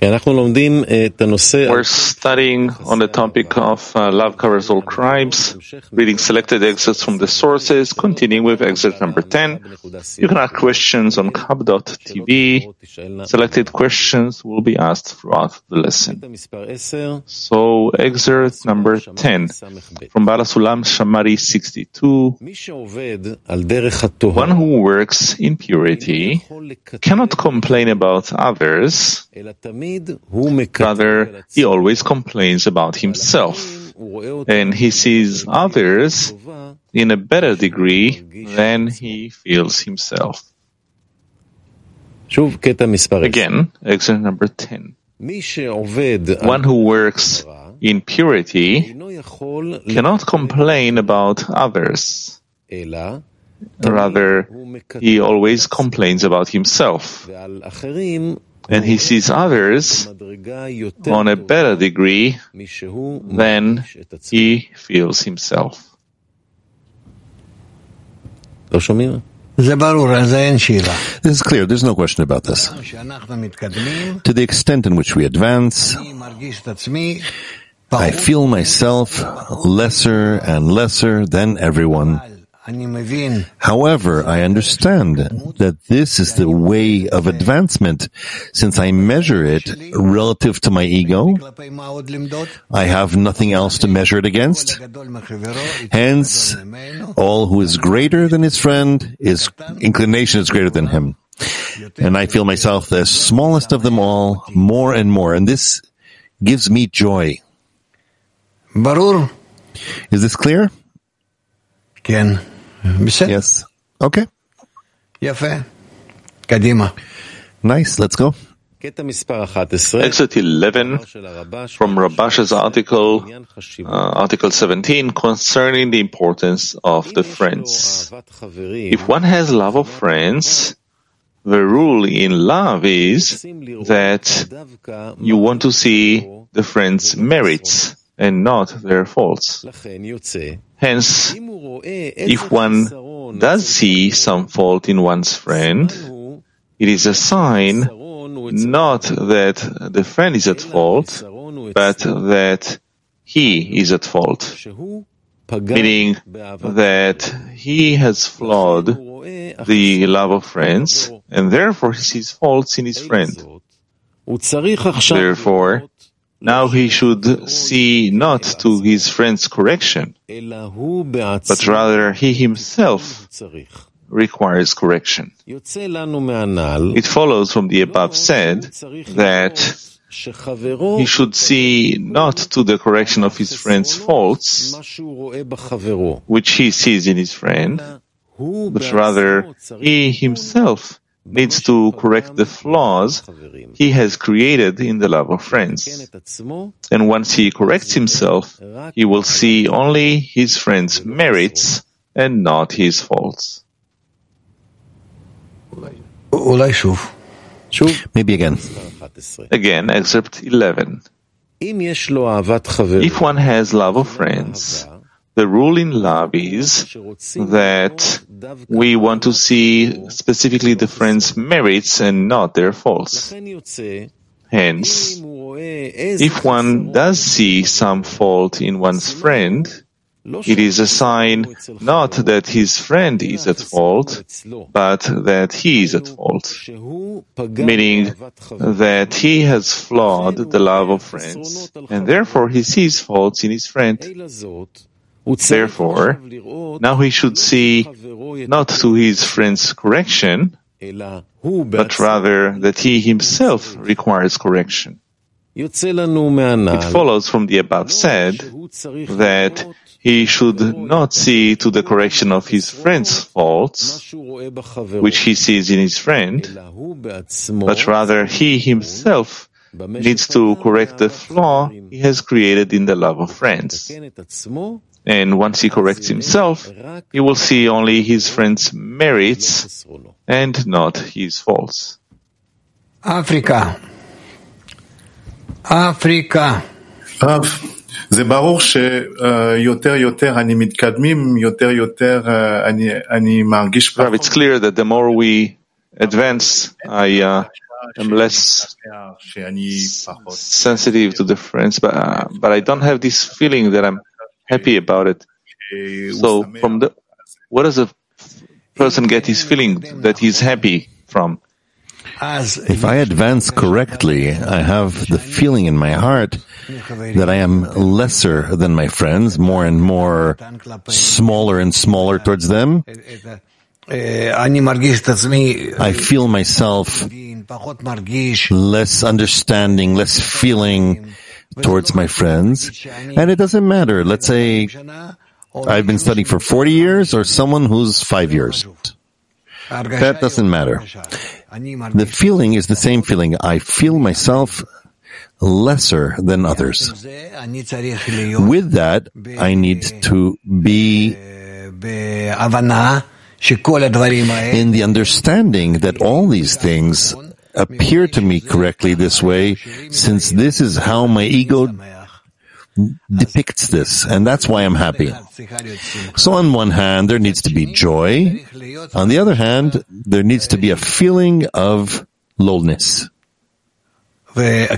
We're studying on the topic of love covers all crimes, reading selected excerpts from the sources, continuing with excerpt number 10. You can ask questions on kab.tv. Selected questions will be asked throughout the lesson. So, excerpt number 10 from Baal HaSulam Shamari 62. One who works in purity cannot complain about others. Rather, he always complains about himself, and he sees others in a better degree than he feels himself. Again, excerpt number 10. One who works in purity cannot complain about others. Rather, he always complains about himself, and he sees others on a better degree than he feels himself. This is clear. There's no question about this. To the extent in which we advance, I feel myself lesser and lesser than everyone. However, I understand that this is the way of advancement. Since I measure it relative to my ego, I have nothing else to measure it against. Hence, all who is greater than his friend, his inclination is greater than him. And I feel myself the smallest of them all, more and more. And this gives me joy. Is this clear? Yes. Okay. Nice. Let's go. Excerpt 11 from Rabash's article, article 17, concerning the importance of the friends. If one has love of friends, the rule in love is that you want to see the friends' merits and not their faults. Hence, if one does see some fault in one's friend, it is a sign not that the friend is at fault, but that he is at fault, meaning that he has flawed the love of friends, and therefore he sees faults in his friend. Therefore, now he should see not to his friend's correction, but rather he himself requires correction. It follows from the above said that he should see not to the correction of his friend's faults, which he sees in his friend, but rather he himself needs to correct the flaws he has created in the love of friends. And once he corrects himself, he will see only his friend's merits and not his faults. Maybe again. Again, excerpt 11. If one has love of friends, the rule in love is that we want to see specifically the friend's merits and not their faults. Hence, if one does see some fault in one's friend, it is a sign not that his friend is at fault, but that he is at fault, meaning that he has flawed the love of friends, and therefore he sees faults in his friend. Therefore, now he should see not to his friend's correction, but rather that he himself requires correction. It follows from the above said that he should not see to the correction of his friend's faults, which he sees in his friend, but rather he himself needs to correct the flaw he has created in the love of friends. And once he corrects himself, he will see only his friend's merits and not his faults. Africa. זה ברור שיותר יותר אני מתקדמים, יותר אני מרגיש... It's clear that the more we advance, I am less sensitive to the friends, but I don't have this feeling that I'm happy about it. So what does a person get his feeling that he's happy from? If I advance correctly, I have the feeling in my heart that I am lesser than my friends, more and more smaller and smaller towards them. I feel myself less understanding, less feeling towards my friends. And it doesn't matter. Let's say I've been studying for 40 years or someone who's 5 years. That doesn't matter. The feeling is the same feeling. I feel myself lesser than others. With that, I need to be in the understanding that all these things appear to me correctly this way, since this is how my ego depicts this, and that's why I'm happy. So on one hand, there needs to be joy. On the other hand, there needs to be a feeling of lowness. And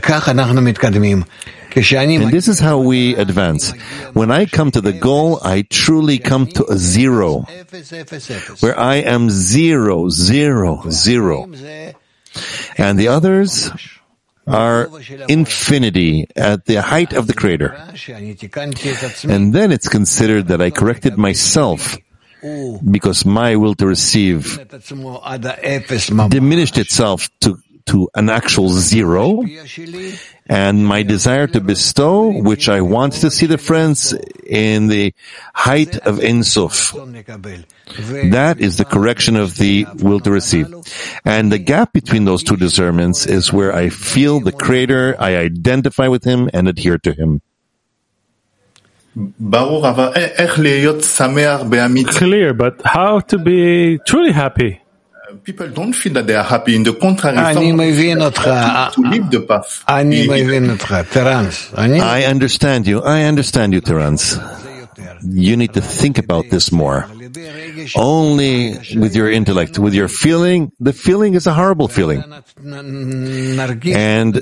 this is how we advance. When I come to the goal, I truly come to a zero, where I am 0, 0, 0. And the others are infinity at the height of the Creator. And then it's considered that I corrected myself because my will to receive diminished itself to an actual zero, and my desire to bestow, which I want to see the friends in the height of Ein Sof. That is the correction of the will to receive. And the gap between those two discernments is where I feel the Creator, I identify with Him and adhere to Him. Clear, but how to be truly happy? People don't feel that they are happy. In the contrary, to live the path. I understand you, Terence. You need to think about this more. Only with your intellect, with your feeling, the feeling is a horrible feeling. And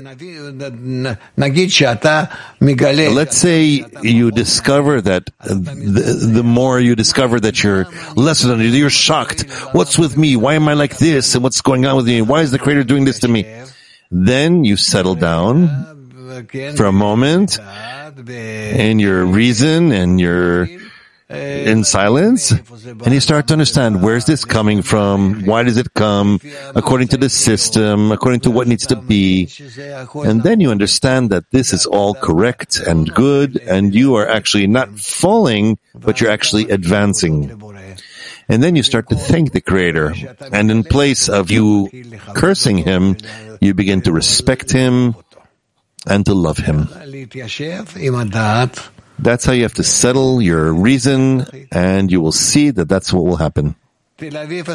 let's say you discover that the more you discover that you're lesser than you're shocked. What's with me? Why am I like this? And what's going on with me? Why is the Creator doing this to me? Then you settle down for a moment in your reason and your in silence, and you start to understand, where's this coming from? Why does it come? According to the system, according to what needs to be. And then you understand that this is all correct and good, and you are actually not falling, but you're actually advancing. And then you start to thank the Creator. And in place of you cursing Him, you begin to respect Him and to love Him. That's how you have to settle your reason, and you will see that that's what will happen. Tel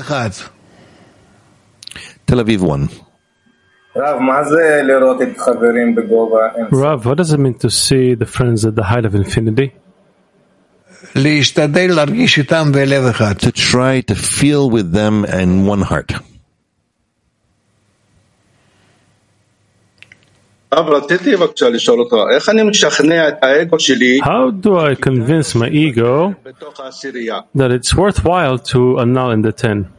Aviv 1. Rav, what does it mean to see the friends at the height of infinity? To try to feel with them in one heart. How do I convince my ego that it's worthwhile to annul in the 10?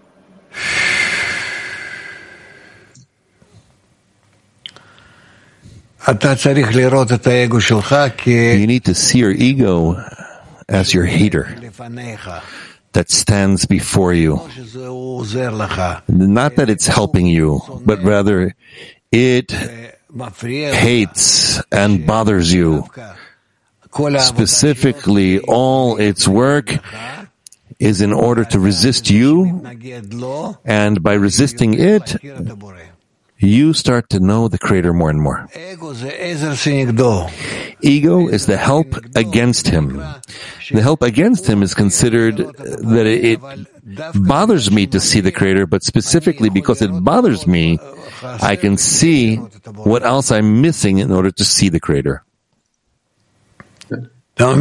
You need to see your ego as your hater that stands before you. Not that it's helping you, but rather it hates and bothers you. Specifically, all its work is in order to resist you, and by resisting it, you start to know the Creator more and more. Ego is the help against Him. The help against Him is considered that it bothers me to see the Creator, but specifically because it bothers me, I can see what else I'm missing in order to see the Creator. Do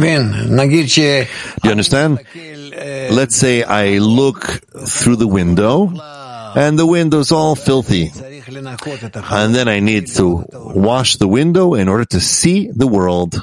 you understand? Let's say I look through the window and the window's all filthy. And then I need to wash the window in order to see the world.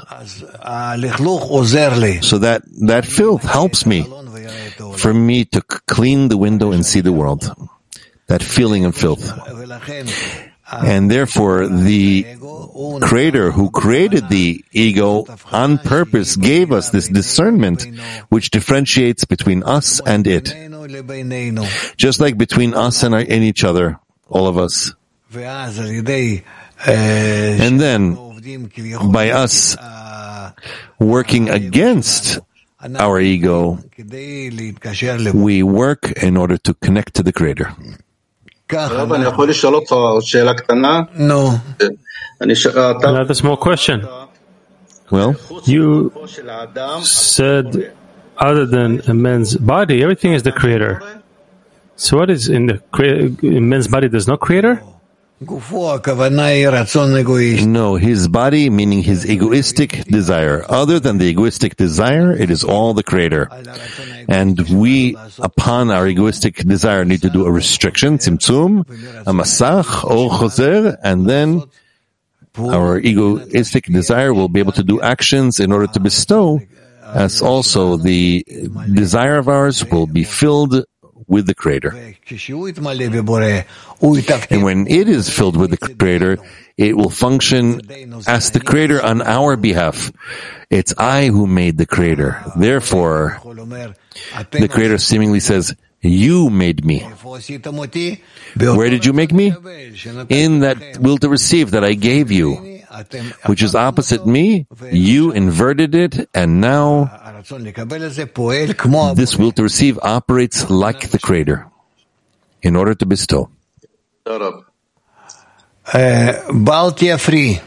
So that filth helps me, for me to clean the window and see the world. That feeling of filth. And therefore, the Creator who created the ego on purpose gave us this discernment which differentiates between us and it. Just like between us and each other, all of us. And then, by us working against our ego, we work in order to connect to the Creator. No. Another small question. Well, you said other than a man's body, everything is the Creator. So what is in man's body? There's no Creator? no, his body, meaning his egoistic desire. Other than the egoistic desire, it is all the Creator. And we, upon our egoistic desire, need to do a restriction, tzimtzum, a masach, or choser, and then our egoistic desire will be able to do actions in order to bestow, as also the desire of ours will be filled with the Creator. And when it is filled with the Creator, it will function as the Creator on our behalf. It's I who made the Creator. Therefore, the Creator seemingly says, you made me. Where did you make me? In that will to receive that I gave you, which is opposite me. You inverted it, and now this will to receive operates like the Creator in order to bestow. Baltia free.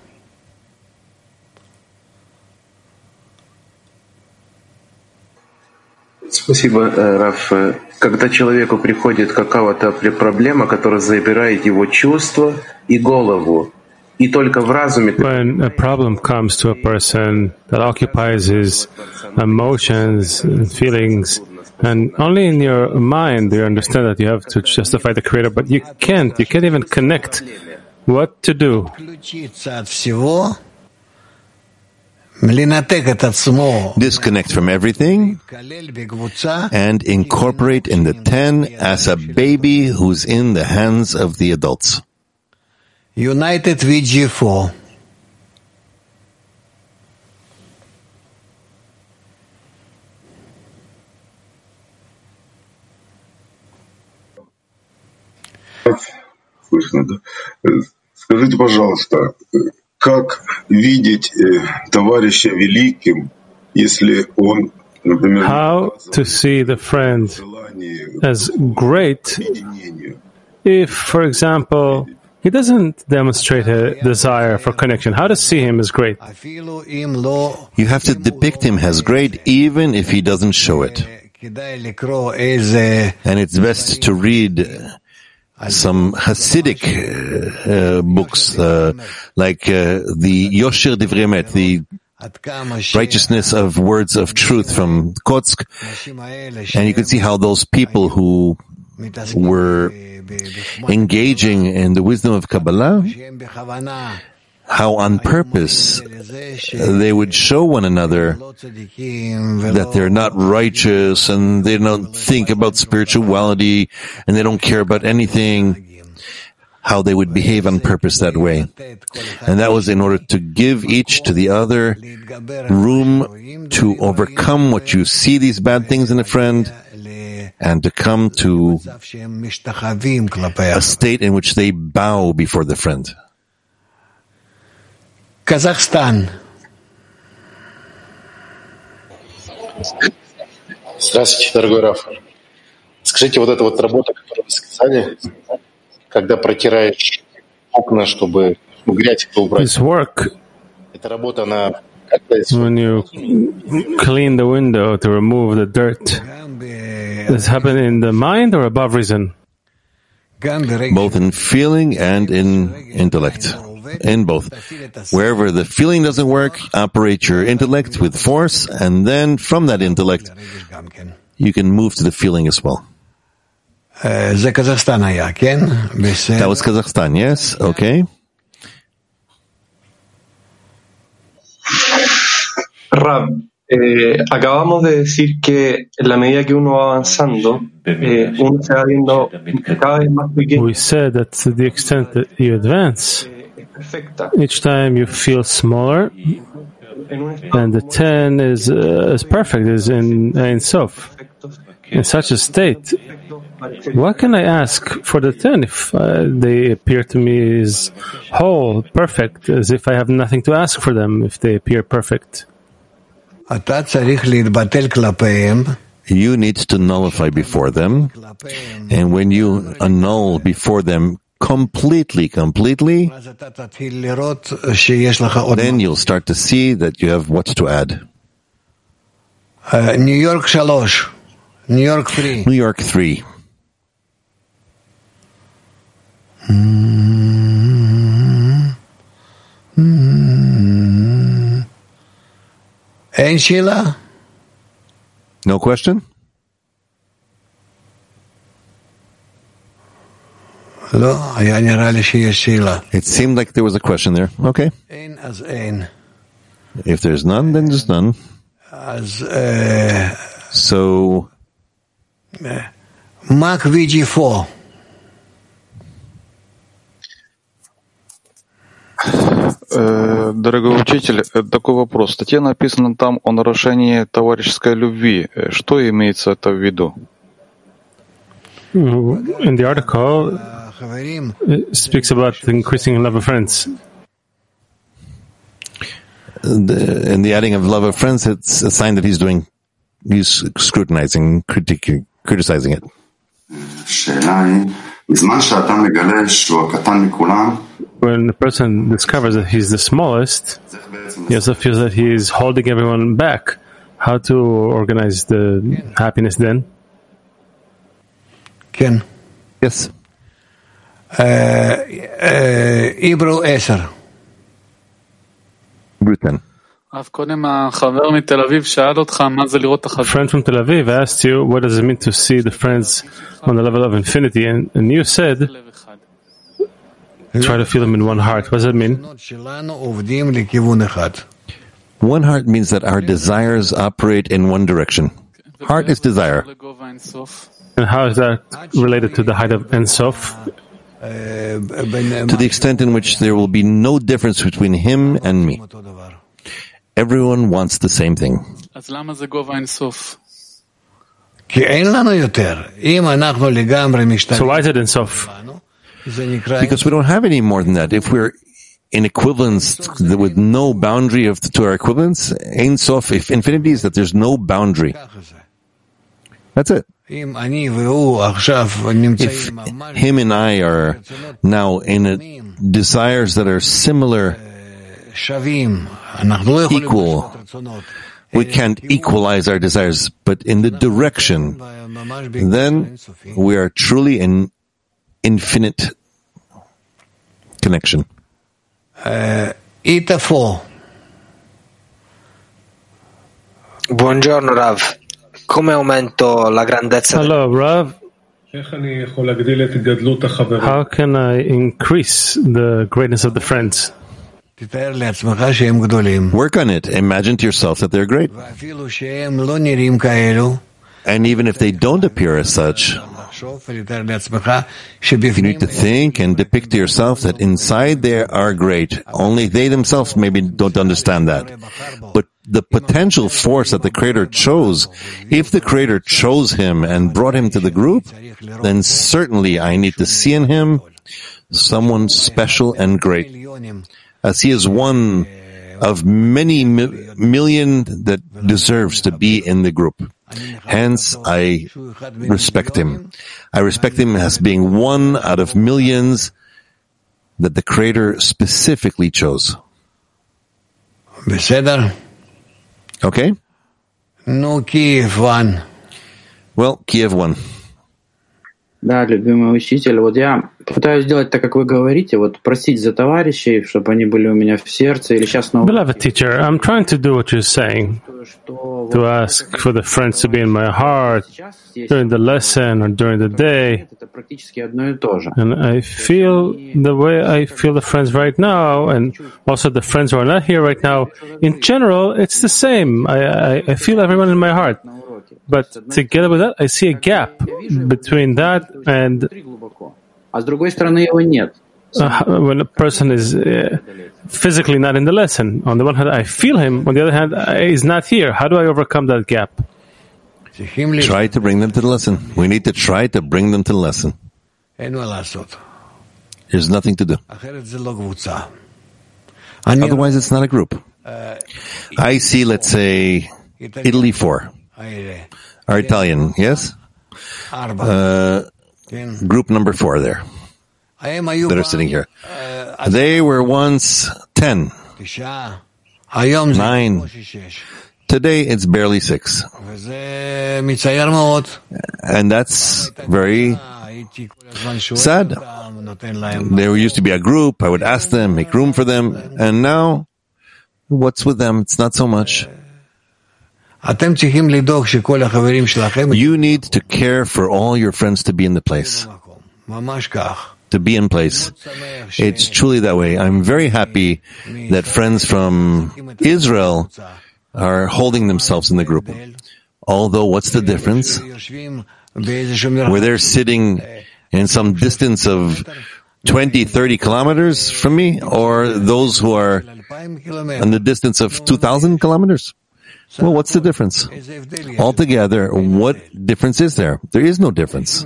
Спасибо, Раф. Когда человеку приходит какая-то проблема, которая забирает его чувства и голову, и только в разуме... When a problem comes to a person that occupies his emotions and feelings, and only in your mind do you understand that you have to justify the Creator, but you can't even connect what to do. Disconnect from everything and incorporate in the 10 as a baby who's in the hands of the adults. United VG4. Слышно, да? Скажите, пожалуйста, как видеть товарища великим, если он, например, how to see the friend as great if, for example, he doesn't demonstrate a desire for connection? How to see him as great? You have to depict him as great even if he doesn't show it. And it's best to read some Hasidic books, like the Yosher Divrei Emet, the righteousness of words of truth from Kotsk. And you can see how those people who were engaging in the wisdom of Kabbalah, how on purpose they would show one another that they're not righteous and they don't think about spirituality and they don't care about anything, how they would behave on purpose that way. And that was in order to give each to the other room to overcome what you see these bad things in a friend and to come to a state in which they bow before the friend. Kazakhstan. Здравствуйте, дорогой Раф. Скажите, вот эта вот работа, которую вы сказали, когда протираешь окна, чтобы грязь убрать. This work, Эта работа, она... when you clean the window to remove the dirt, does it happen in the mind or above reason? Both in feeling and in intellect. In both. Wherever the feeling doesn't work, operate your intellect with force, and then from that intellect, you can move to the feeling as well. That was Kazakhstan, yes? Okay. Rav, acabamos de decir que en la medida que uno va avanzando, uno se va viendo cada vez más pequeño. We said that to the extent that you advance, each time you feel smaller, and the 10 is perfect, is in Ein Sof. In such a state, what can I ask for the 10 if they appear to me as whole, perfect, as if I have nothing to ask for them if they appear perfect? You need to nullify before them, and when you annul before them completely, then you'll start to see that you have what to add. New York 3. New York 3. New York 3. Ein Sheila? No question? It seemed like there was a question there. Okay. If there's none, then there's none. So, Mach VG4. Дорогой учитель, такой вопрос. В статье написано там о нарушении товарищеской любви. Что имеется это в виду? In the article, it speaks about the increasing love of friends. In the adding of love of friends, it's a sign that he's scrutinizing, criticizing it. When a person discovers that he's the smallest, he also feels that he is holding everyone back. How to organize the happiness then? Ken. Yes. Hebrew 10. Bruton. A friend from Tel Aviv asked you, what does it mean to see the friends on the level of infinity? And you said, try to feel them in one heart. What does that mean? One heart means that our desires operate in one direction. Heart is desire. And how is that related to the height of Ein Sof? To the extent in which there will be no difference between him and me. Everyone wants the same thing. So why is it Ein Sof? Because we don't have any more than that. If we're in equivalence with no boundary to our equivalence, Ein Sof, if infinity is that there's no boundary. That's it. If him and I are now in desires that are similar, equal, we can't equalize our desires, but in the direction, then we are truly in infinite connection. Buongiorno Rav. Come aumento la grandezza? Hello, Rav. How can I increase the greatness of the friends? Work on it. Imagine to yourself that they're great. And even if they don't appear as such, you need to think and depict to yourself that inside they are great. Only they themselves maybe don't understand that. But the potential force that the Creator chose, if the Creator chose him and brought him to the group, then certainly I need to see in him someone special and great. As he is one of many million that deserves to be in the group. Hence, I respect him. I respect him as being one out of millions that the Creator specifically chose. Okay? No, Kiev 1. Well, Kiev 1. Да, любимый учитель, вот я пытаюсь сделать так, как вы говорите, вот просить за товарищей, чтобы они были у меня в сердце, или сейчас на... Beloved teacher, I'm trying to do what you're saying, to ask for the friends to be in my heart during the lesson or during the day. Это практически одно и то же. And I feel the way I feel the friends right now, and also the friends who are not here right now. In general, it's the same. I feel everyone in my heart. But together with that, I see a gap between that and А с другой стороны его нет. when a person is physically not in the lesson. On the one hand, I feel him. On the other hand, he's not here. How do I overcome that gap? Try to bring them to the lesson. We need to try to bring them to the lesson. There's nothing to do. Otherwise, it's not a group. I see, let's say, Italy 4. Our Italian, yes? Group number 4 there, that are sitting here. They were once 10, 9. Today it's barely 6. And that's very sad. There used to be a group, I would ask them, make room for them, and now, what's with them? It's not so much. You need to care for all your friends to be in the place. To be in place. It's truly that way. I'm very happy that friends from Israel are holding themselves in the group. Although, what's the difference? Where they're sitting in some distance of 20, 30 kilometers from me, or those who are in the distance of 2,000 kilometers? Well, what's the difference? Altogether, what difference is there? There is no difference.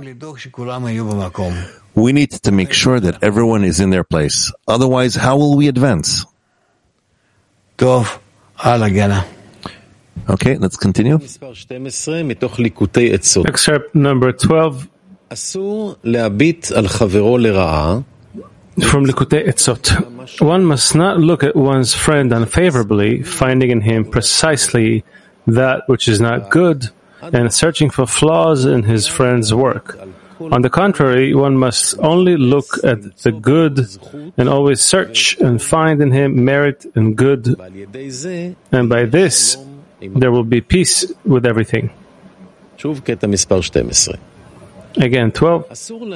We need to make sure that everyone is in their place. Otherwise, how will we advance? Okay, let's continue. Excerpt number 12 from Likutei Etzot. One must not look at one's friend unfavorably, finding in him precisely that which is not good, and searching for flaws in his friend's work. On the contrary, one must only look at the good and always search and find in him merit and good, and by this there will be peace with everything. Again, 12.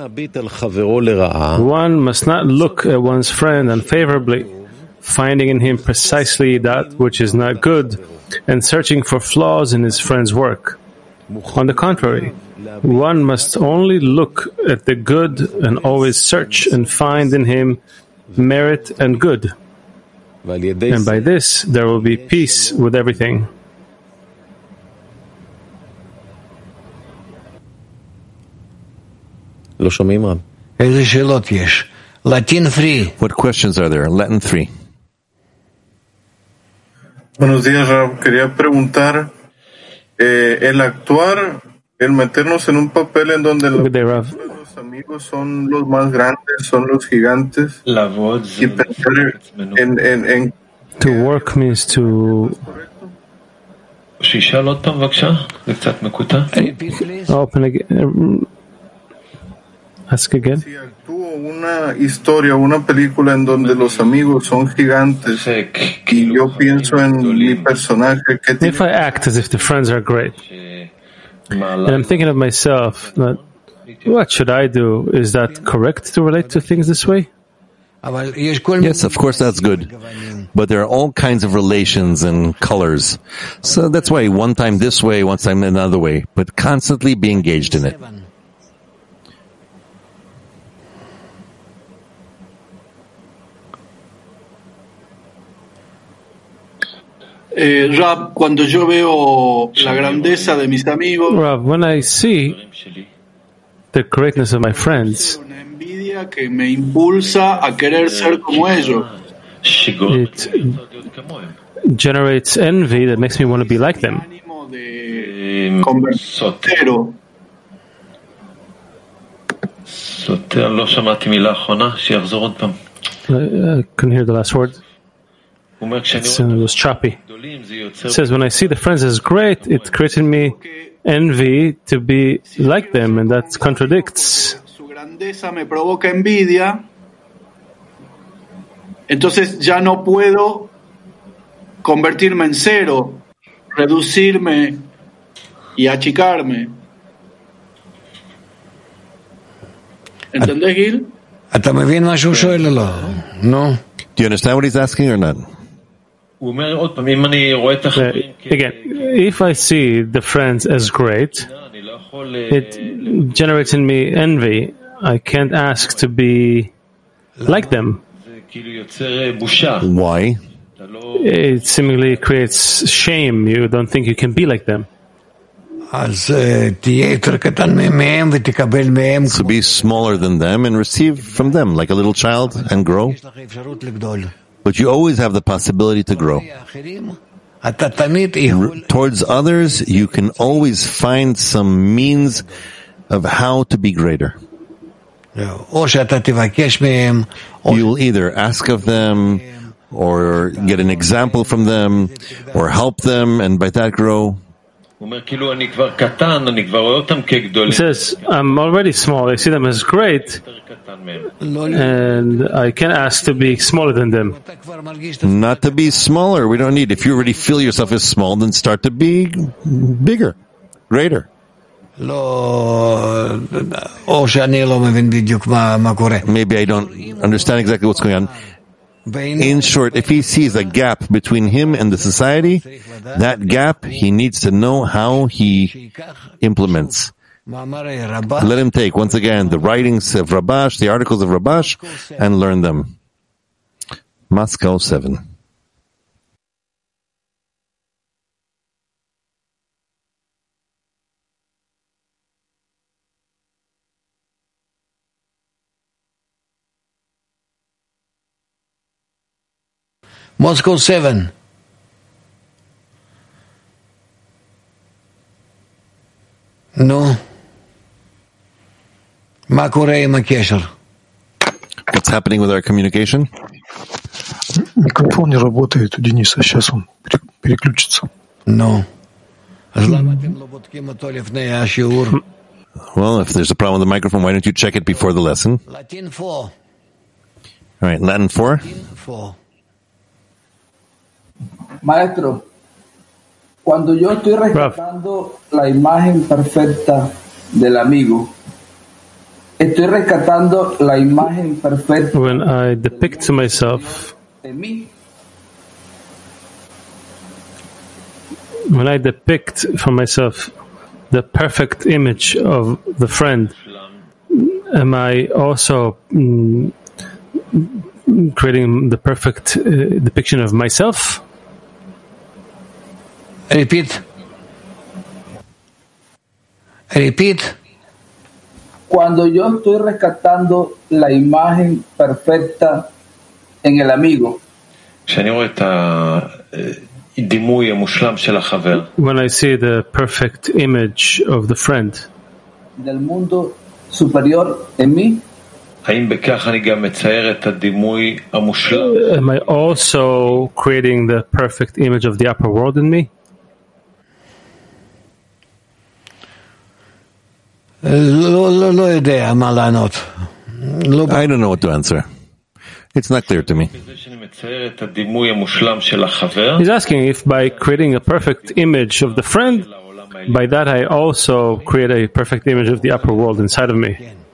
One must not look at one's friend unfavorably, finding in him precisely that which is not good, and searching for flaws in his friend's work. On the contrary, one must only look at the good and always search and find in him merit and good. And by this, there will be peace with everything. What questions are there? Latin 3. Buenos días, Rab. Quería preguntar, el actuar, el meternos en un papel en donde los amigos son los más grandes, son los gigantes, y pensar en To work means to open again. Ask again. Si actúo una historia, una película en donde los amigos son gigantes y yo pienso en mi personaje que tiene... If I act as if the friends are great, and I'm thinking of myself, what should I do? Is that correct to relate to things this way? Yes, of course that's good. But there are all kinds of relations and colors. So that's why one time this way, one time another way, but constantly be engaged in it. Rab, cuando yo veo la grandeza de mis amigos, Rab, when I see the greatness of my friends, una envidia que me impulsa a querer ser como ellos. It generates envy that makes me want to be like them. Convertero. I couldn't hear the last word. It was choppy. It says, when I see the friends as great, it creates in me envy to be like them, and that contradicts. Su grandeza me provoca envidia, entonces ya no puedo convertirme en cero, reducirme y achicarme. ¿Entendés, Gil? אתה מבין מה שהוא שואל או לא? נו. Do you understand what he's asking or not? Again, if I see the friends as great, it generates in me envy. I can't ask to be like them. Why? It seemingly creates shame. You don't think you can be like them. אז תהיה יותר קטן מהם ותקבל מהם. So be smaller than them and receive from them like a little child and grow. But you always have the possibility to grow. Towards others, you can always find some means of how to be greater. You will either ask of them, or get an example from them, or help them, and by that grow. He says, I'm already small. I see them as great, and I can ask to be smaller than them. Not to be smaller. We don't need. If you already feel yourself as small, then start to be bigger, greater. Maybe I don't understand exactly what's going on. In short, if he sees a gap between him and the society, that gap he needs to know how he implements. Let him take, once again, the writings of Rabash, the articles of Rabash, and learn them. Moscow 7. Moscow 7. נו, מה קורה עם הקשר? What's happening with our communication? Микрофон не работает у Дениса, сейчас он переключится. No. אז למה אתם לא בודקים אותו לפני השיעור? Well, if there's a problem with the microphone, why don't you check it before the lesson? Latin 4. All right, Latin 4? Latin 4. Maestro, cuando yo estoy rescatando la imagen perfecta del amigo, estoy rescatando la imagen perfecta. When I depict to myself, when I depict for myself the perfect image of the friend, am I also creating the perfect depiction of myself? Repeat. Cuando yo estoy rescatando la imagen perfecta en el amigo. When I see the perfect image of the friend. Del mundo superior en mí. Am I also creating the perfect image of the upper world in me? I don't know what to answer. It's not clear to me. He's asking if by creating a perfect image of the friend, by that I also create a perfect image of the upper world inside of me.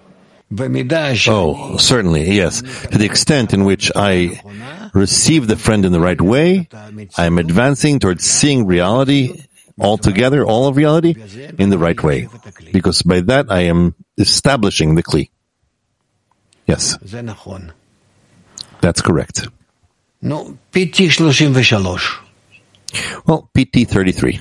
Oh, certainly, yes. To the extent in which I receive the friend in the right way, I am advancing towards seeing reality altogether, all of reality, in the right way. Because by that I am establishing the Kli. Yes. That's correct. No, PT 33. Well, PT 33.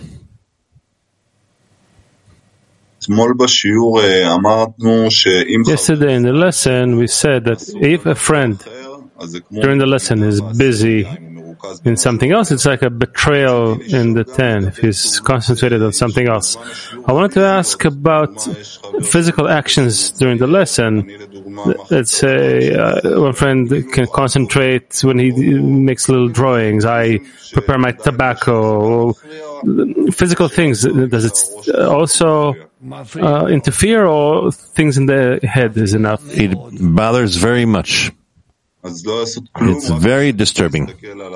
Yesterday in the lesson we said that if a friend during the lesson is busy in something else, it's like a betrayal in the 10 if he's concentrated on something else. I wanted to ask about physical actions during the lesson. let's say one friend can concentrate when he makes little drawings. I prepare my tobacco, physical things. Does it also interfere, or things in the head is enough? It bothers very much. It's very disturbing.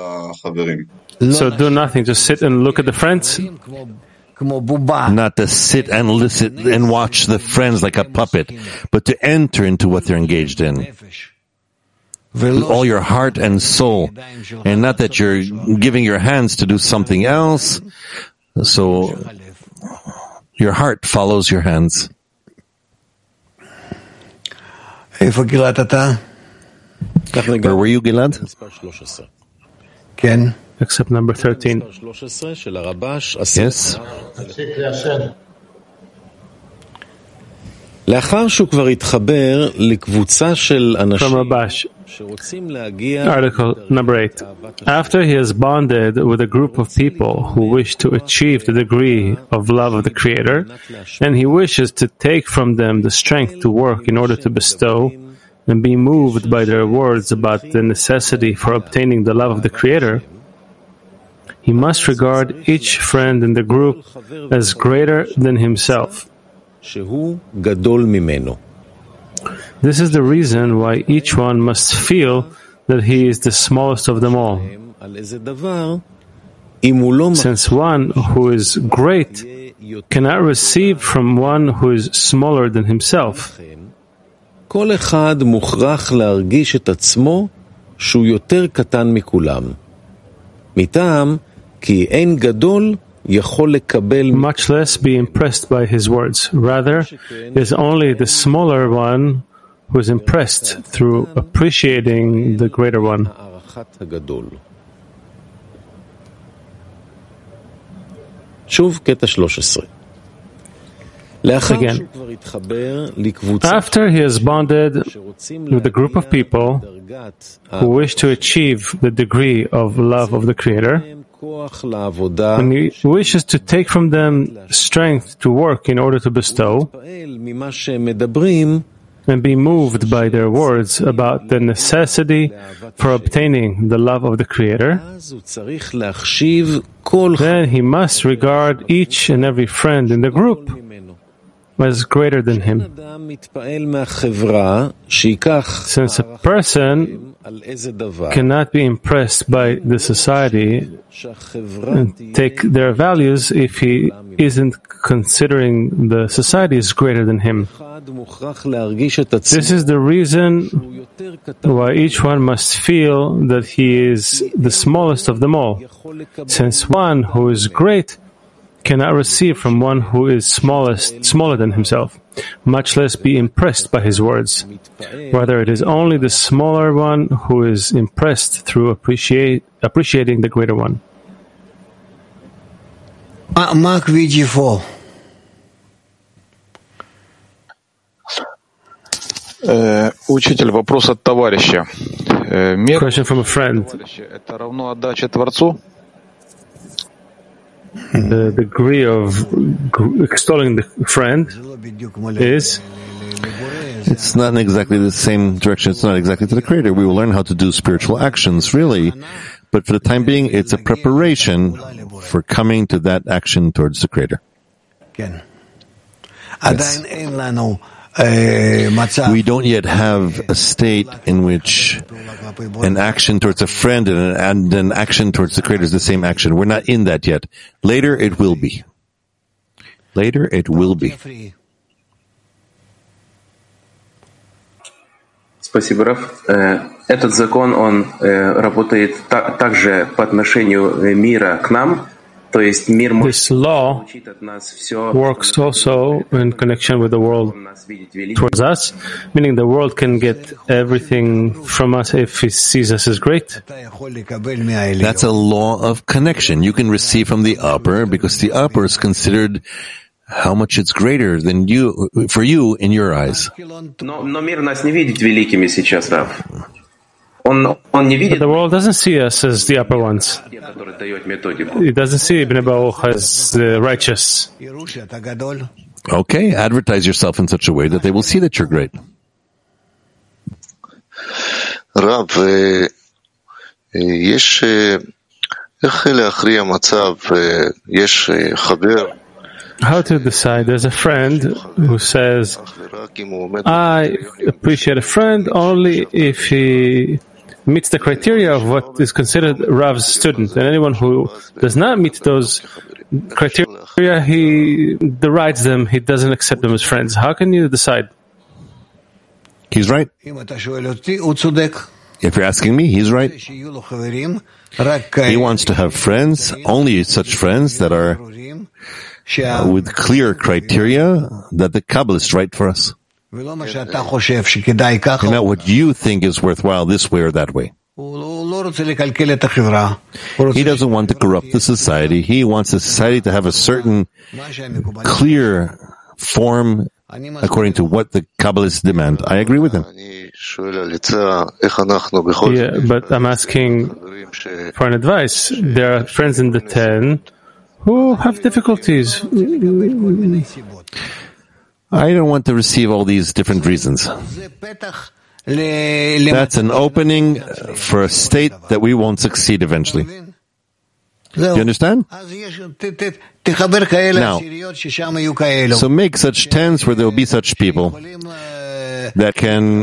So do nothing, just sit and look at the friends? Not to sit and listen and watch the friends like a puppet, but to enter into what they're engaged in with all your heart and soul, and not that you're giving your hands to do something else, so your heart follows your hands. Where were you, Gilad? Ken? Except number 13. Yes. From Rabash, article number 8. After he has bonded with a group of people who wish to achieve the degree of love of the Creator, and he wishes to take from them the strength to work in order to bestow, and be moved by their words about the necessity for obtaining the love of the Creator, he must regard each friend in the group as greater than himself. This is the reason why each one must feel that he is the smallest of them all. Since one who is great cannot receive from one who is smaller than himself. כל אחד מוכרח להרגיש את עצמו שהוא יותר קטן מכולם. מטעם כי אין גדול יכול לקבל much less be impressed by his words. Rather, it is only the smaller one who is impressed through appreciating the greater one. שוב קטע 13. Again, after he has bonded with a group of people who wish to achieve the degree of love of the Creator, and he wishes to take from them strength to work in order to bestow, and be moved by their words about the necessity for obtaining the love of the Creator, then he must regard each and every friend in the group as greater than him. Since a person cannot be impressed by the society and take their values if he isn't considering the society as greater than him. This is the reason why each one must feel that he is the smallest of them all, since one who is great cannot receive from one who is smaller than himself, much less be impressed by his words. Rather, it is only the smaller one who is impressed through appreciating the greater one. Mark VG4. Учитель, вопрос от товарища. Question from a friend. Это равно отдаче Творцу? The degree of extolling the friend is... It's not exactly the same direction. It's not exactly to the Creator. We will learn how to do spiritual actions, really. But for the time being, it's a preparation for coming to that action towards the Creator. Yes. We don't yet have a state in which an action towards a friend and an action towards the Creator is the same action. We're not in that yet. Later it will be. Later it will be. Спасибо, Раф. Этот закон, он работает также по отношению мира к нам. This law works also in connection with the world towards us, meaning the world can get everything from us if he sees us as great. That's a law of connection. You can receive from the upper because the upper is considered how much it's greater than you, for you in your eyes. Но мир нас не видит великими сейчас, Раф. But the world doesn't see us as the upper ones. It doesn't see Ibn Baruch as the righteous. Okay, advertise yourself in such a way that they will see that you're great. How to decide? There's a friend who says, I appreciate a friend only if he meets the criteria of what is considered Rav's student. And anyone who does not meet those criteria, he derides them, he doesn't accept them as friends. How can you decide? He's right. If you're asking me, he's right. He wants to have friends, only such friends that are with clear criteria that the Kabbalists write for us. And not what you think is worthwhile this way or that way. He doesn't want to corrupt the society. He wants the society to have a certain clear form according to what the Kabbalists demand. I agree with him. Yeah, but I'm asking for an advice. There are friends in the 10 who have difficulties. I don't want to receive all these different reasons. That's an opening for a state that we won't succeed eventually. Do you understand? Now, so make such tents where there will be such people that can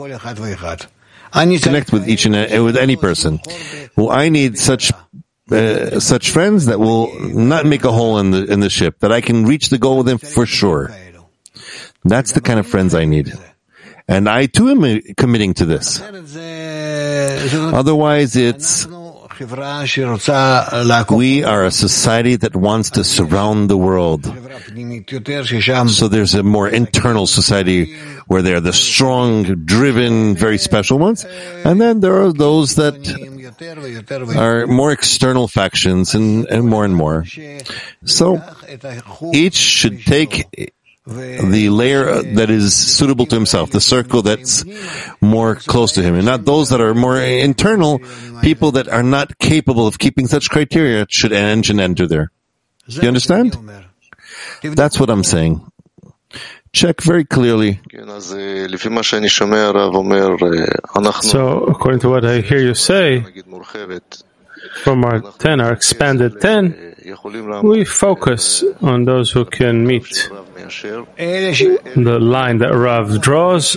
connect with each and with any person. Well, I need such friends that will not make a hole in the ship, that I can reach the goal with them for sure. That's the kind of friends I need. And I too am committing to this. Otherwise, we are a society that wants to surround the world. So there's a more internal society where they're the strong, driven, very special ones. And then there are those that are more external factions and more. So each should take the layer that is suitable to himself, the circle that's more close to him, and not those that are more internal. People that are not capable of keeping such criteria should enter there. Do you understand? That's what I'm saying. Check very clearly. So, according to what I hear you say, from our 10, our expanded 10, we focus on those who can meet the line that Rav draws.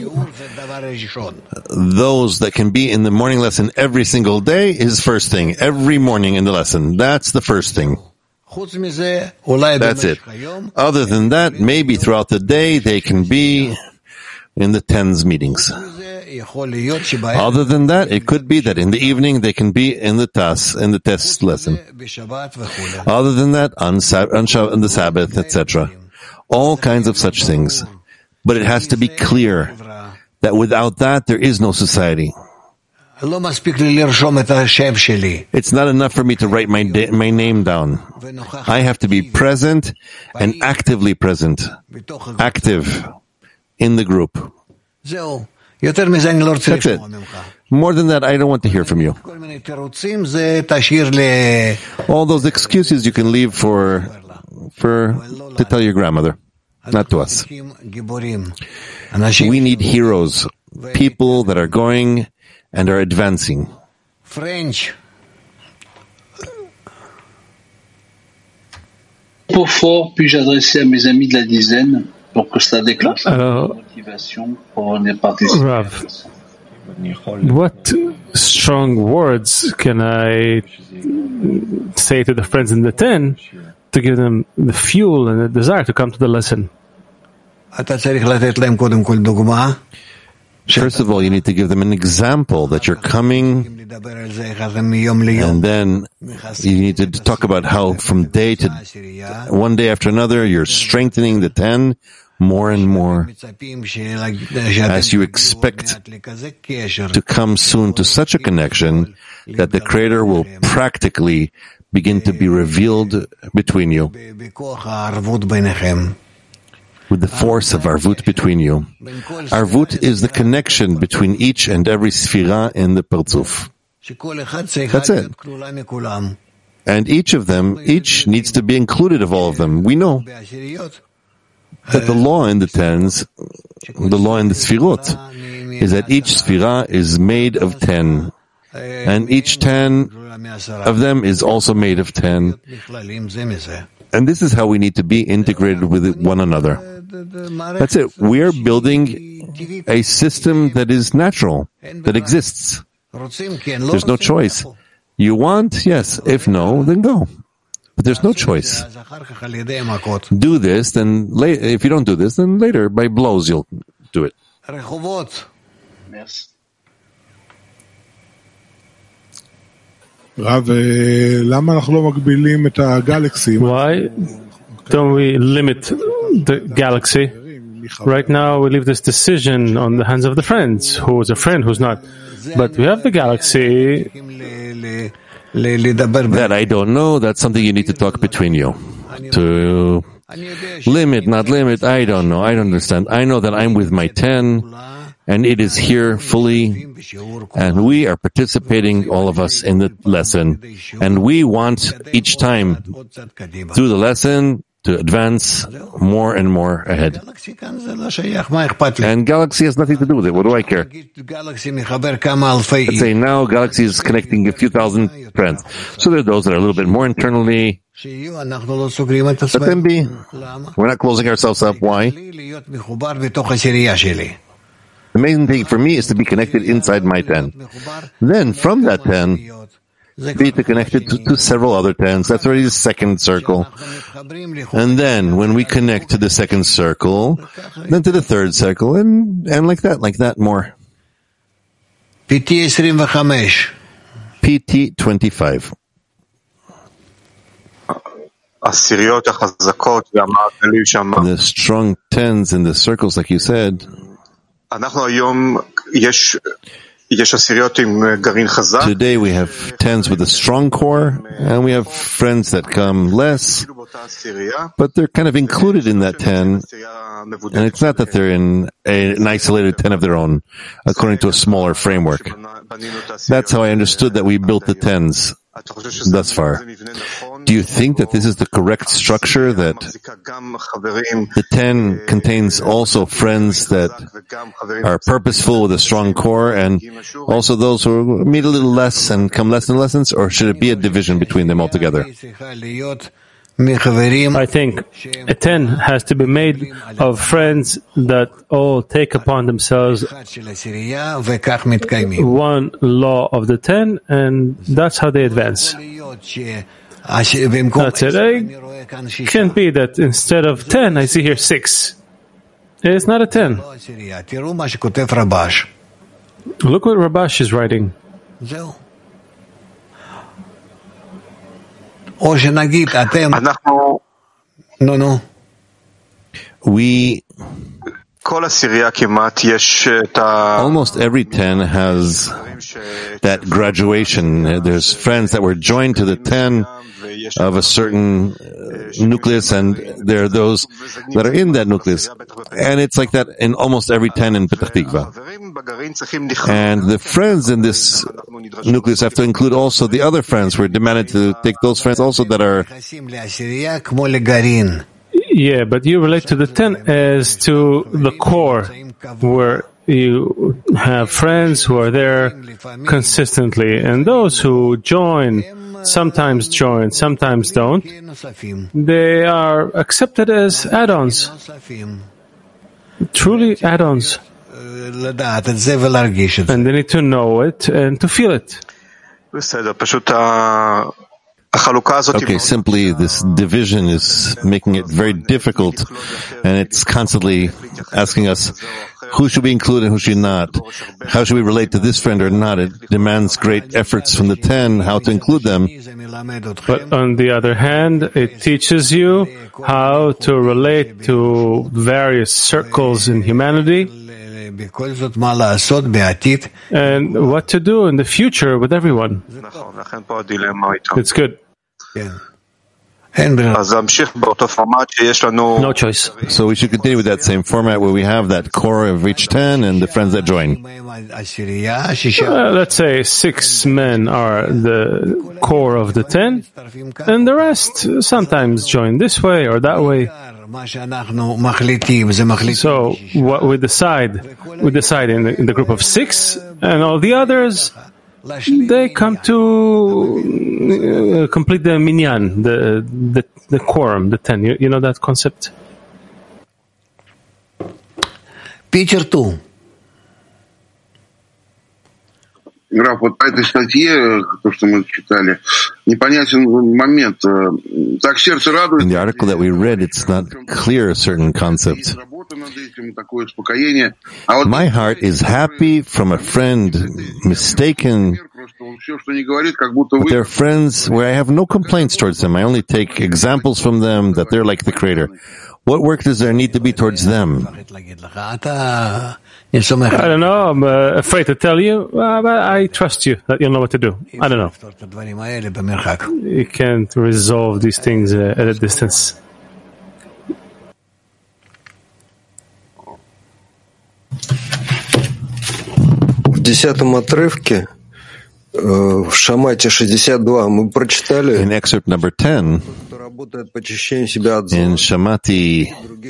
Those that can be in the morning lesson every single day is first thing. Every morning in the lesson. That's the first thing. That's it. Other than that, maybe throughout the day they can be in the 10s meetings. Other than that, it could be that in the evening they can be in the test lesson. Other than that, on the Sabbath, etc. All kinds of such things. But it has to be clear that without that, there is no society. It's not enough for me to write my name down. I have to be present and actively present. Active in the group. That's it. More than that, I don't want to hear from you. All those excuses you can leave to tell your grandmother, not to us. We need heroes, people that are going and are advancing. French. Fort puis-je adresser à mes amis de la dizaine pour que cela déclenche la motivation pour venir participer? Rav, what strong words can I say to the friends in the 10 to give them the fuel and the desire to come to the lesson? First of all, you need to give them an example that you're coming, and then you need to talk about how from one day after another, you're strengthening the 10 more and more as you expect to come soon to such a connection that the Creator will practically begin to be revealed between you with the force of Arvut between you. Arvut is the connection between each and every Sfira in the Partzuf. That's it. And each of them, each needs to be included of all of them. We know. that the law in the tens, the law in the Sfirot, is that each Sfira is made of 10. And each 10 of them is also made of 10. And this is how we need to be integrated with one another. That's it. We are building a system that is natural, that exists. There's no choice. You want? Yes. If no, then go. But there's no choice. Do this, then if you don't do this, then later by blows you'll do it. Rav, למה אנחנו לא מגבילים את הגלקסי? Why don't we limit the galaxy? Right now we leave this decision on the hands of the friends, who's a friend, who's not. But we have the galaxy. That I don't know, that's something you need to talk between you. To limit, not limit, I don't know, I don't understand. I know that I'm with my 10, and it is here fully, and we are participating, all of us, in the lesson. And we want each time through the lesson to advance more and more ahead. And Galaxy has nothing to do with it. What do I care? Let's say now Galaxy is connecting a few thousand friends. So there are those that are a little bit more internally. Let them be. We're not closing ourselves up. Why? The main thing for me is to be connected inside my 10. Then from that 10, be connected to several other 10s. That's already the second circle. And then when we connect to the second circle, then to the third circle, and like that more. PT 25. The strong 10s in the circles, like you said. Today we have 10s with a strong core, and we have friends that come less, but they're kind of included in that 10, and it's not that they're in an isolated 10 of their own, according to a smaller framework. That's how I understood that we built the 10s thus far. Do you think that this is the correct structure, that the 10 contains also friends that are purposeful with a strong core, and also those who meet a little less and come less in lessons, or should it be a division between them altogether? I think a 10 has to be made of friends that all take upon themselves one law of the 10, and that's how they advance. That's it. It can't be that instead of 10, I see here 6. It's not a 10. Look what Rabash is writing. No. We almost every 10 has that graduation. There's friends that were joined to the 10 of a certain nucleus, and there are those that are in that nucleus. And it's like that in almost every 10 in Petach Tikva. And the friends in this nucleus have to include also the other friends. We're demanded to take those friends also that are... Yeah, but you relate to the 10 as to the core, where you have friends who are there consistently, and those who sometimes join, sometimes don't, they are accepted as add-ons, truly add-ons. And they need to know it and to feel it. Okay, simply this division is making it very difficult, and it's constantly asking us, who should we include and who should not? How should we relate to this friend or not? It demands great efforts from the 10, how to include them. But on the other hand, it teaches you how to relate to various circles in humanity, and what to do in the future with everyone. It's good. No choice. So we should continue with that same format where we have that core of each 10 and the friends that join. Let's say 6 men are the core of the 10, and the rest sometimes join this way or that way. So what we decide in the group of 6, and all the others, they come to complete the minyan, the quorum, the 10. You know that concept? Picture 2. Раф, вот по этой статье, то, что мы читали, непонятен момент. Так сердце радуется. In the article that we read, it's not clear a certain concept. My heart is happy from a friend mistaken, but they're friends where I have no complaints towards them. I only take examples from them that they're like the Creator. What work does there need to be towards them? I don't know. I'm afraid to tell you, but I trust you that you'll know what to do. I don't know. You can't resolve these things at a distance. В 10-м отрывке в Шамате 62 мы прочитали, in excerpt number 10, in Shamati,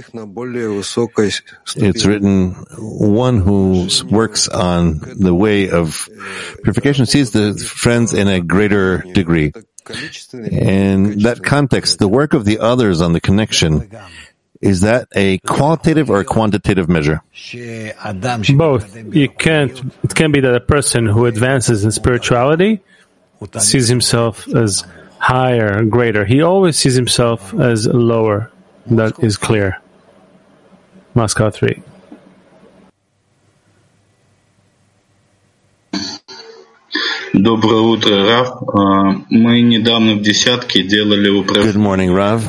it's written, one who works on the way of purification sees the friends in a greater degree. In that context, the work of the others on the connection, is that a qualitative or a quantitative measure? Both. It can be that a person who advances in spirituality sees himself as higher, greater. He always sees himself as lower. That is clear. Moscow 3. Доброе утро, Рав. Мы недавно в десятке делали упражнение. Good morning, Rav.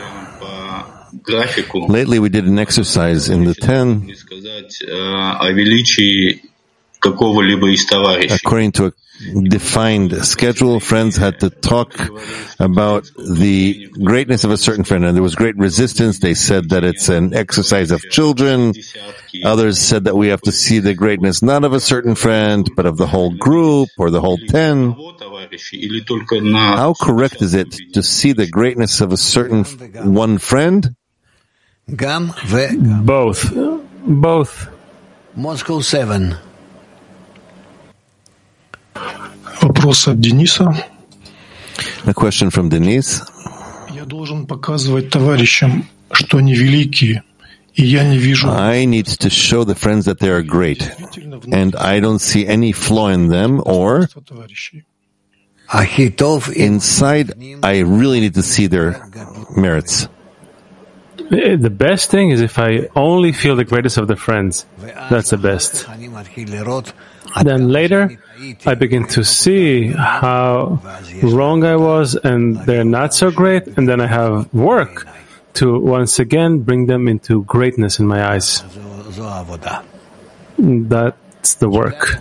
Lately we did an exercise in the 10 according to a defined schedule. Friends had to talk about the greatness of a certain friend, and there was great resistance. They said that it's an exercise of children. Others said that we have to see the greatness not of a certain friend, but of the whole group or the whole 10. How correct is it to see the greatness of a certain one friend? Both. Moscow 7. Вопрос от Дениса. A question from Denise. Я должен показывать товарищам, что они великие, и я не вижу. I need to show the friends that they are great, and I don't see any flaw in them, or inside, I really need to see their merits. The best thing is if I only feel the greatest of the friends. That's the best. Then later, I begin to see how wrong I was and they're not so great, and then I have work to once again bring them into greatness in my eyes. That's the work.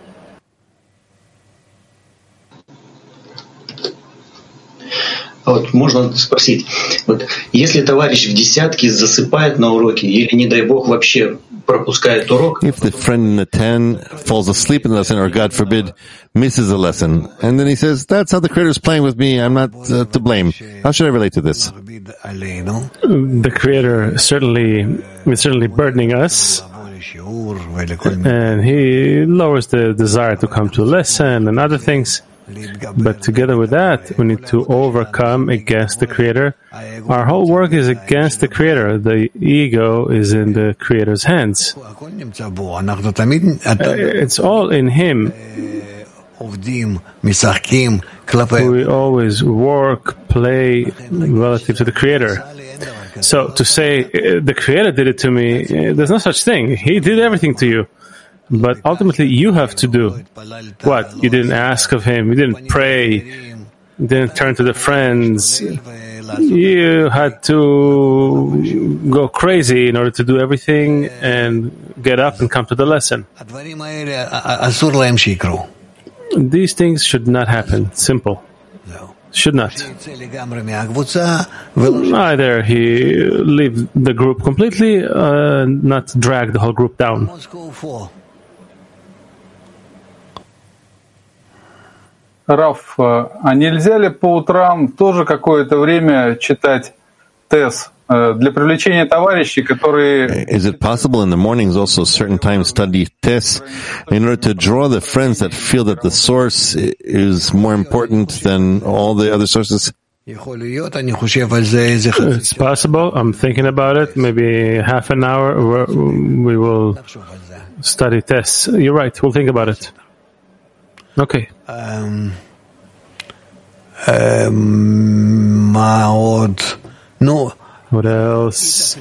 Вот можно спросить, вот если товарищ в десятке засыпает на уроке или, не дай бог, вообще пропускает урок. If the friend in the 10 falls asleep in the lesson, or God forbid, misses a lesson, and then he says, that's how the Creator is playing with me, I'm not to blame. How should I relate to this? The Creator is certainly burdening us, and He lowers the desire to come to a lesson and other things. But together with that, we need to overcome against the Creator. Our whole work is against the Creator. The ego is in the Creator's hands. It's all in Him. We always work, play relative to the Creator. So to say, the Creator did it to me, there's no such thing. He did everything to you. But ultimately, you have to do what? You didn't ask of Him. You didn't pray. You didn't turn to the friends. You had to go crazy in order to do everything and get up and come to the lesson. These things should not happen. Simple. Should not. Either he leave the group completely, not drag the whole group down. Раф, а нельзя ли по утрам тоже какое-то время читать ТЭС Is it possible in the mornings also certain times study Tes in order to draw the friends that feel that the source is more important than all the other sources? It's possible. I'm thinking about it. Maybe half an hour we will study Tes. You're right. We'll think about it. Okay. What else?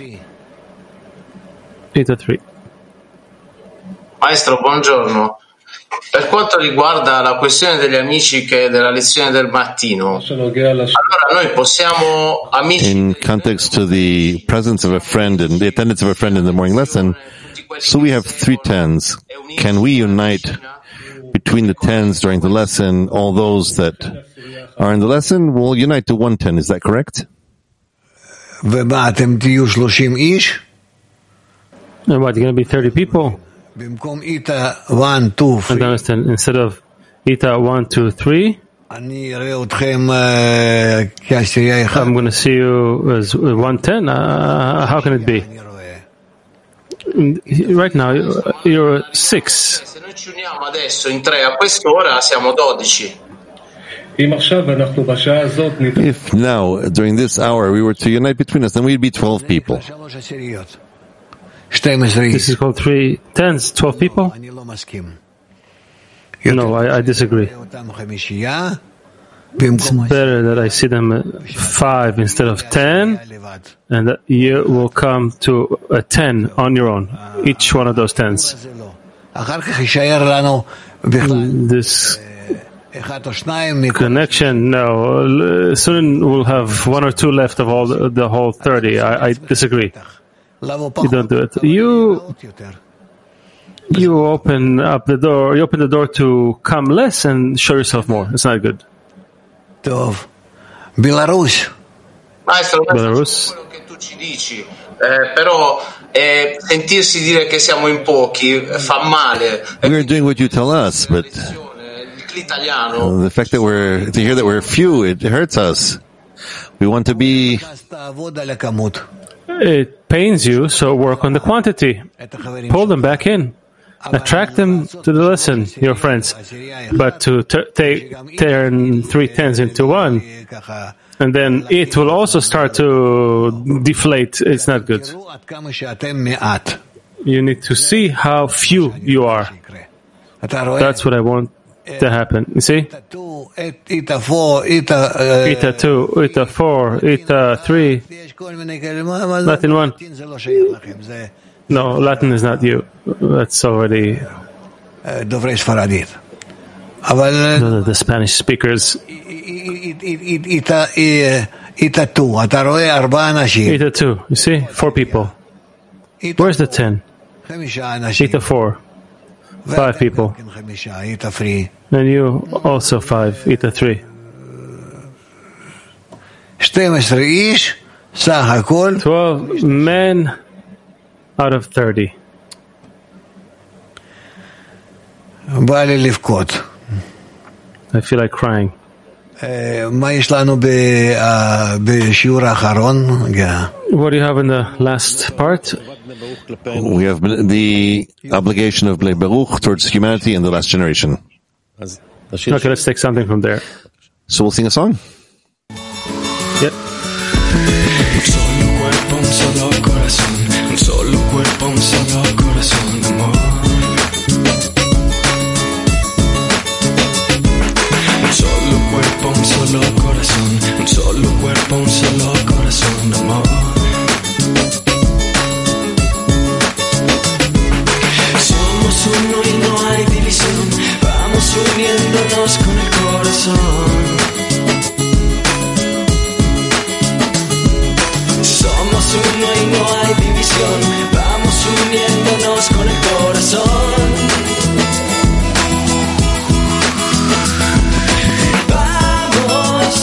8-3. Maestro, buongiorno. Per quanto riguarda la questione degli amici che della lezione del mattino, allora noi possiamo in context to the presence of a friend and the attendance of a friend in the morning lesson, so we have 3 tens. Can we unite between the tens during the lesson? All those that are in the lesson will unite to 1 10. Is that correct? And what, you're going to be 30 people? Understand, instead of Ita 1, 2, 3, I'm going to see you as 110. How can it be? Right now, you're 6. Se noi ci uniamo adesso in 3 a quest'ora siamo 12. If now, during this hour, we were to unite between us, then we'd be 12 people. This is called 3 tens, 12 people? No, I disagree. It's better that I see them 5 instead of 10, and that you will come to a 10 on your own, each one of those 10s. This connection, no. Soon we'll have 1 or 2 left of all the whole 30. I disagree. You don't do it. You open up the door. You open the door to come less and show yourself more. It's not good. Belarus. Belarus. Che tu ci dici, però sentirsi dire che siamo in pochi fa male. We're doing what you tell us, but the fact that to hear that we're few, it hurts us. We want to be. It pains you, so work on the quantity. Pull them back in. Attract them to the lesson, your friends. But to turn 3 tens into 1, and then it will also start to deflate. It's not good. You need to see how few you are. That's what I want to happen. You see? Eta 2, Eta 4, Eta 3, Latin 1. No, Latin is not you. That's already the Spanish speakers. Eta 2, you see? 4 people. Where's the 10? Eta 4. 5 people. And you also 5, Eta 3. 12 men out of 30. I feel like crying. What do you have in the last part? We have the obligation of Bnei Baruch towards humanity in the last generation. Okay, let's take something from there. So we'll sing a song? Yep. Un solo cuerpo, un solo corazón, amor. Somos uno y no hay división, vamos uniéndonos con el corazón. Somos uno y no hay división, vamos uniéndonos con el corazón. Vamos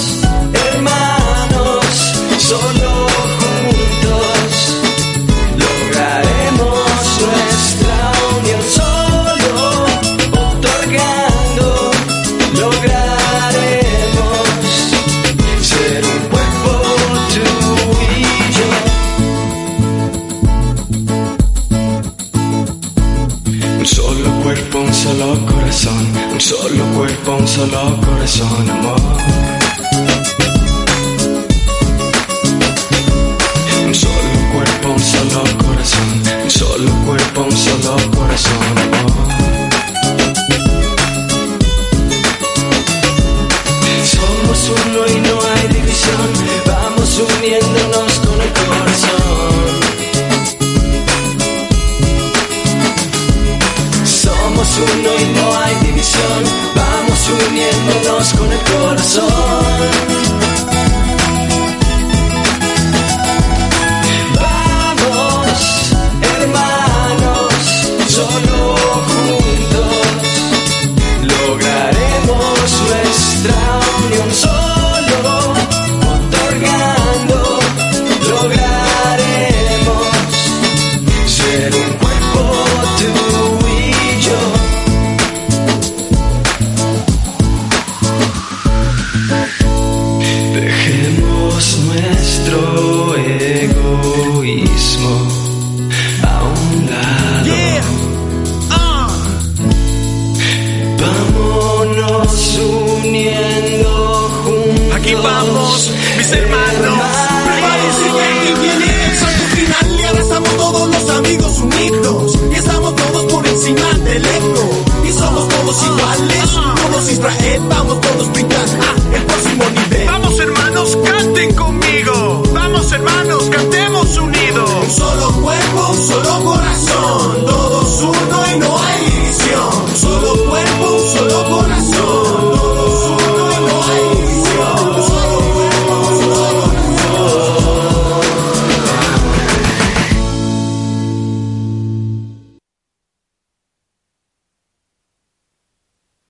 solo corazón, amor. Un solo cuerpo, un solo corazón. Un solo cuerpo, un solo corazón, amor. Somos uno y no hay división. Vamos uniéndonos con el corazón. Somos uno y no hay división. Vamos uniéndonos con el corazón. Vamos, hermanos, solo juntos lograremos nuestra unión. Solo otorgando lograremos ser un cuerpo, tú y yo. Dejemos nuestro egoísmo a un lado. Vámonos uniendo juntos. Aquí vamos, mis hermanos. Prepárense que viene el salto final y ahora estamos todos los amigos unidos. Y estamos todos por encima del ego. Y somos todos iguales, todos Israel, vamos todos brindar.